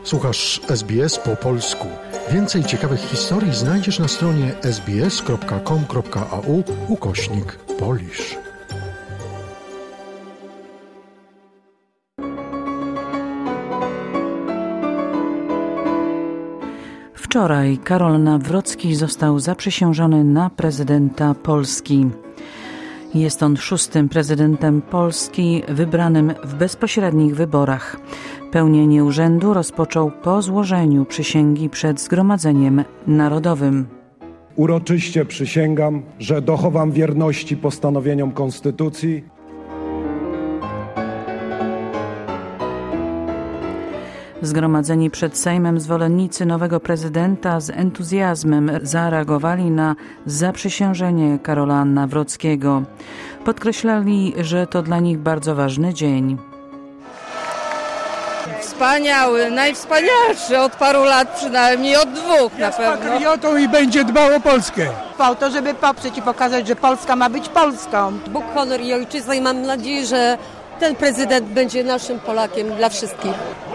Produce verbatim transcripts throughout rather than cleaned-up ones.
Słuchasz S B S po polsku. Więcej ciekawych historii znajdziesz na stronie sbs.com.au ukośnik Polish. Wczoraj Karol Nawrocki został zaprzysiężony na prezydenta Polski. Jest on szóstym prezydentem Polski wybranym w bezpośrednich wyborach. Pełnienie urzędu rozpoczął po złożeniu przysięgi przed Zgromadzeniem Narodowym. Uroczyście przysięgam, że dochowam wierności postanowieniom Konstytucji. Zgromadzeni przed Sejmem zwolennicy nowego prezydenta z entuzjazmem zareagowali na zaprzysiężenie Karola Nawrockiego. Podkreślali, że to dla nich bardzo ważny dzień. Wspaniały, najwspanialszy od paru lat, przynajmniej od dwóch na pewno. Jest patriotą i będzie dbał o Polskę. Po to, żeby poprzeć i pokazać, że Polska ma być Polską. Bóg, honor i ojczyzna i mam nadzieję, że ten prezydent będzie naszym Polakiem dla wszystkich.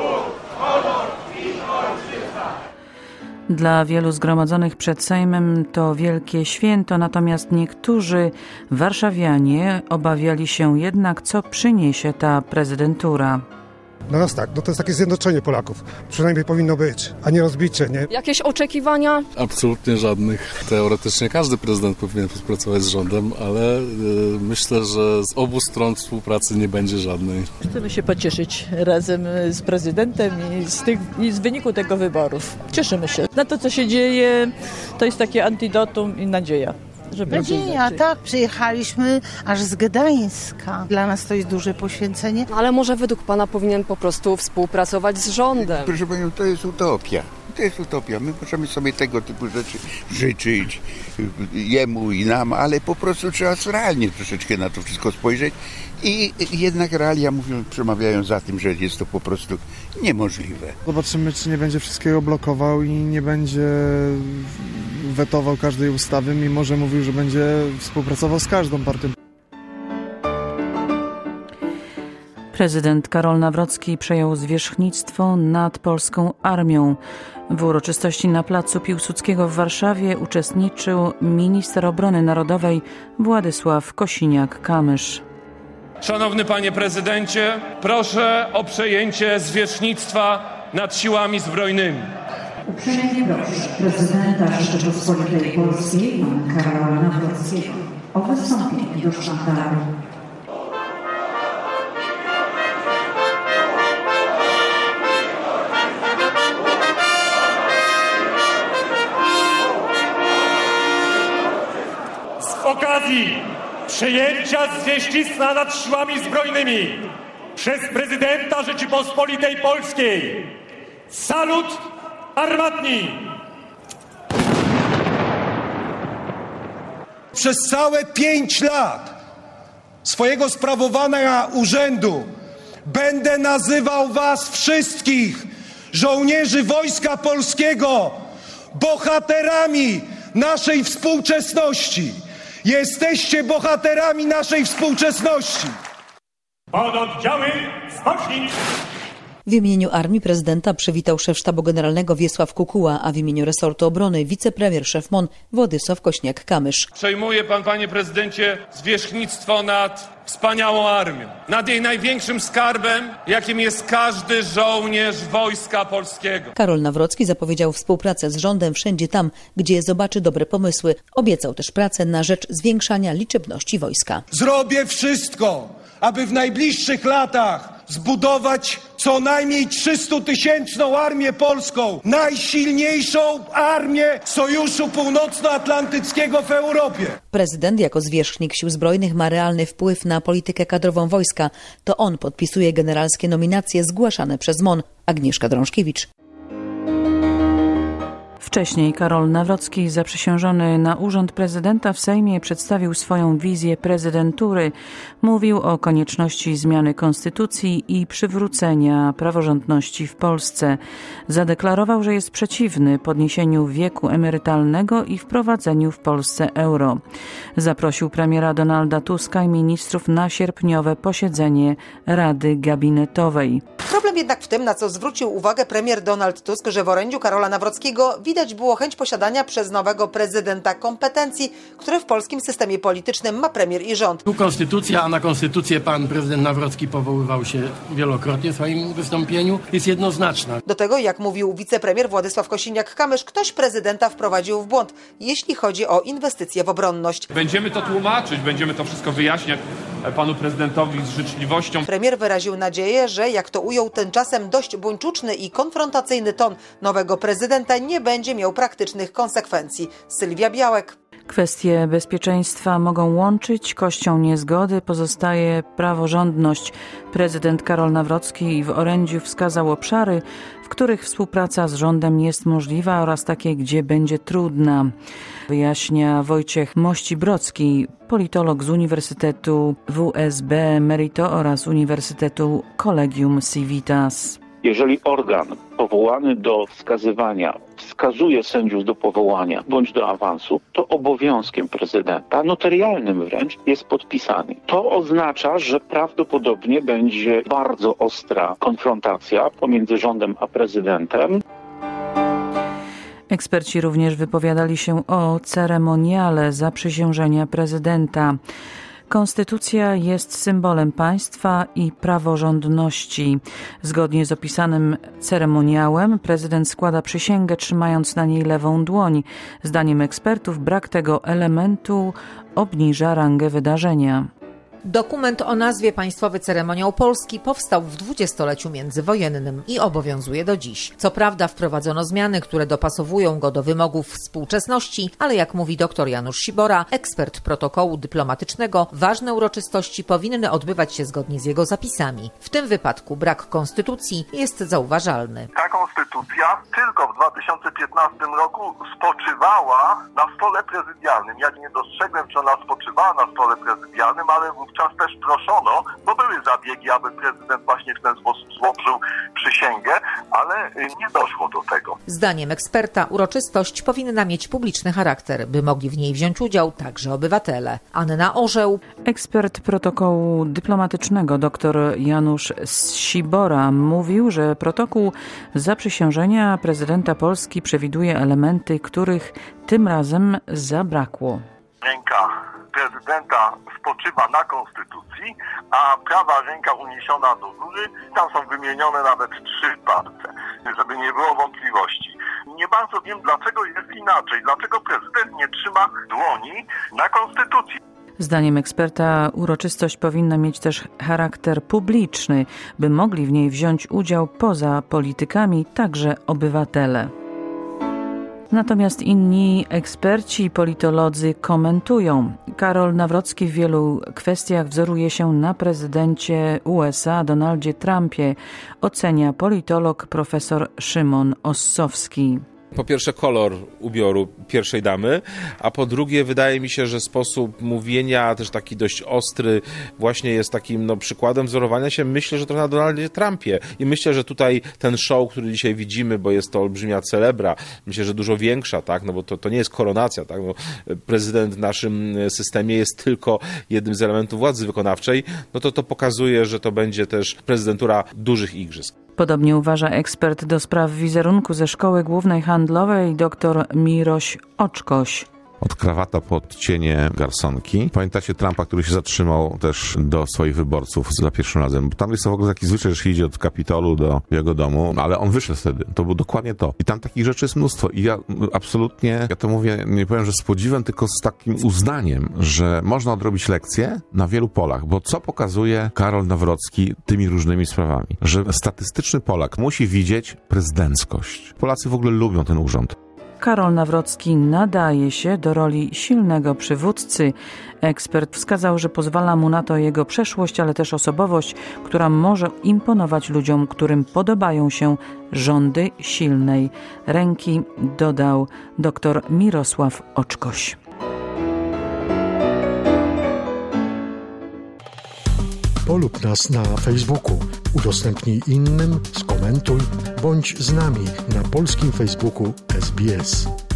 Dla wielu zgromadzonych przed Sejmem to wielkie święto, natomiast niektórzy warszawianie obawiali się jednak, co przyniesie ta prezydentura. No nas tak, no to jest takie zjednoczenie Polaków. Przynajmniej powinno być, a nie rozbicie, nie? Jakieś oczekiwania? Absolutnie żadnych. Teoretycznie każdy prezydent powinien współpracować z rządem, ale y, myślę, że z obu stron współpracy nie będzie żadnej. Chcemy się pocieszyć razem z prezydentem i z, tych, i z wyniku tego wyborów. Cieszymy się. Na to, co się dzieje, to jest takie antidotum i nadzieja. Nadzieja, tak. Przyjechaliśmy aż z Gdańska. Dla nas to jest duże poświęcenie. Ale może według pana powinien po prostu współpracować z rządem? Proszę panią, to jest utopia. To jest utopia. My możemy sobie tego typu rzeczy życzyć jemu i nam, ale po prostu trzeba realnie troszeczkę na to wszystko spojrzeć i jednak realia mówią, przemawiają za tym, że jest to po prostu niemożliwe. Zobaczymy, czy nie będzie wszystkiego blokował i nie będzie wetował każdej ustawy, mimo że mówił, że będzie współpracował z każdą partią. Prezydent Karol Nawrocki przejął zwierzchnictwo nad polską armią. W uroczystości na placu Piłsudskiego w Warszawie uczestniczył minister obrony narodowej Władysław Kosiniak-Kamysz. Szanowny panie prezydencie, proszę o przejęcie zwierzchnictwa nad siłami zbrojnymi. Uprzejmie proszę prezydenta Rzeczypospolitej Polskiej, pana Karola Nawrockiego, o wystąpienie do sztandaru. Z okazji przejęcia zwierzchnictwa nad siłami zbrojnymi przez prezydenta Rzeczypospolitej Polskiej salut armatni. Przez całe pięć lat swojego sprawowania urzędu będę nazywał was wszystkich, żołnierzy Wojska Polskiego, bohaterami naszej współczesności. Jesteście bohaterami naszej współczesności. Pododdziały spocznij! W imieniu Armii Prezydenta przywitał szef Sztabu Generalnego Wiesław Kukuła, a w imieniu resortu obrony wicepremier szef M O N Władysław Kośniak-Kamysz. Przejmuje pan, panie prezydencie, zwierzchnictwo nad wspaniałą armią, nad jej największym skarbem, jakim jest każdy żołnierz Wojska Polskiego. Karol Nawrocki zapowiedział współpracę z rządem wszędzie tam, gdzie zobaczy dobre pomysły. Obiecał też pracę na rzecz zwiększania liczebności wojska. Zrobię wszystko, aby w najbliższych latach zbudować co najmniej trzystutysięczną armię polską, najsilniejszą armię Sojuszu Północnoatlantyckiego w Europie. Prezydent jako zwierzchnik sił zbrojnych ma realny wpływ na politykę kadrową wojska. To on podpisuje generalskie nominacje zgłaszane przez M O N. Agnieszka Drążkiewicz. Wcześniej Karol Nawrocki, zaprzysiężony na urząd prezydenta w Sejmie, przedstawił swoją wizję prezydentury. Mówił o konieczności zmiany konstytucji i przywrócenia praworządności w Polsce. Zadeklarował, że jest przeciwny podniesieniu wieku emerytalnego i wprowadzeniu w Polsce euro. Zaprosił premiera Donalda Tuska i ministrów na sierpniowe posiedzenie Rady Gabinetowej. Problem jednak w tym, na co zwrócił uwagę premier Donald Tusk, że w orędziu Karola Nawrockiego widać było chęć posiadania przez nowego prezydenta kompetencji, które w polskim systemie politycznym ma premier i rząd. Tu konstytucja, a na konstytucję pan prezydent Nawrocki powoływał się wielokrotnie w swoim wystąpieniu, jest jednoznaczna. Do tego, jak mówił wicepremier Władysław Kosiniak-Kamysz, ktoś prezydenta wprowadził w błąd, jeśli chodzi o inwestycje w obronność. Będziemy to tłumaczyć, będziemy to wszystko wyjaśniać panu prezydentowi z życzliwością. Premier wyraził nadzieję, że jak to ujął tymczasem dość buńczuczny i konfrontacyjny ton nowego prezydenta nie będzie miał praktycznych konsekwencji. Sylwia Białek. Kwestie bezpieczeństwa mogą łączyć, kością niezgody pozostaje praworządność. Prezydent Karol Nawrocki w orędziu wskazał obszary, w których współpraca z rządem jest możliwa oraz takie, gdzie będzie trudna. Wyjaśnia Wojciech Mości-Brocki, politolog z Uniwersytetu W S B Merito oraz Uniwersytetu Collegium Civitas. Jeżeli organ powołany do wskazywania wskazuje sędziów do powołania bądź do awansu, to obowiązkiem prezydenta, notarialnym wręcz, jest podpisany. To oznacza, że prawdopodobnie będzie bardzo ostra konfrontacja pomiędzy rządem a prezydentem. Eksperci również wypowiadali się o ceremoniale zaprzysiężenia prezydenta. Konstytucja jest symbolem państwa i praworządności. Zgodnie z opisanym ceremoniałem prezydent składa przysięgę, trzymając na niej lewą dłoń. Zdaniem ekspertów brak tego elementu obniża rangę wydarzenia. Dokument o nazwie Państwowy Ceremoniał Polski powstał w dwudziestoleciu międzywojennym i obowiązuje do dziś. Co prawda wprowadzono zmiany, które dopasowują go do wymogów współczesności, ale jak mówi dr Janusz Sibora, ekspert protokołu dyplomatycznego, ważne uroczystości powinny odbywać się zgodnie z jego zapisami. W tym wypadku brak konstytucji jest zauważalny. Ta konstytucja tylko w dwa tysiące piętnastym roku spoczywała na stole prezydialnym. Ja nie dostrzegłem, czy ona spoczywała na stole prezydialnym, ale wówczas też proszono, bo były zabiegi, aby prezydent właśnie w ten sposób złożył przysięgę, ale nie doszło do tego. Zdaniem eksperta uroczystość powinna mieć publiczny charakter, by mogli w niej wziąć udział także obywatele. Anna Orzeł. Ekspert protokołu dyplomatycznego dr Janusz Sibora mówił, że protokół zaprzysiężenia prezydenta Polski przewiduje elementy, których tym razem zabrakło. Ręka prezydenta spoczywa na konstytucji, a prawa ręka uniesiona do góry, tam są wymienione nawet trzy palce, żeby nie było wątpliwości. Nie bardzo wiem, dlaczego jest inaczej, dlaczego prezydent nie trzyma dłoni na konstytucji. Zdaniem eksperta uroczystość powinna mieć też charakter publiczny, by mogli w niej wziąć udział poza politykami także obywatele. Natomiast inni eksperci i politolodzy komentują. Karol Nawrocki w wielu kwestiach wzoruje się na prezydencie U S A Donaldzie Trumpie, ocenia politolog profesor Szymon Ossowski. Po pierwsze kolor ubioru pierwszej damy, a po drugie wydaje mi się, że sposób mówienia, też taki dość ostry, właśnie jest takim no, przykładem wzorowania się, myślę, że trochę na Donaldzie Trumpie. I myślę, że tutaj ten show, który dzisiaj widzimy, bo jest to olbrzymia celebra, myślę, że dużo większa, tak, no bo to, to nie jest koronacja, tak, no, prezydent w naszym systemie jest tylko jednym z elementów władzy wykonawczej, no to to pokazuje, że to będzie też prezydentura dużych igrzysk. Podobnie uważa ekspert do spraw wizerunku ze Szkoły Głównej Handlowej dr Miroś Oczkoś. Od krawata pod cienie garsonki. Pamiętacie Trumpa, który się zatrzymał też do swoich wyborców za pierwszym razem? Tam jest to w ogóle taki zwyczaj, że się idzie od Kapitolu do jego domu, ale on wyszedł wtedy. To było dokładnie to. I tam takich rzeczy jest mnóstwo. I ja absolutnie, ja to mówię, nie powiem, że z podziwem, tylko z takim uznaniem, że można odrobić lekcje na wielu polach, bo co pokazuje Karol Nawrocki tymi różnymi sprawami? Że statystyczny Polak musi widzieć prezydenckość. Polacy w ogóle lubią ten urząd. Karol Nawrocki nadaje się do roli silnego przywódcy. Ekspert wskazał, że pozwala mu na to jego przeszłość, ale też osobowość, która może imponować ludziom, którym podobają się rządy silnej ręki, dodał dr Mirosław Oczkoś. Polub nas na Facebooku, udostępnij innym, skomentuj, bądź z nami na polskim Facebooku S B S.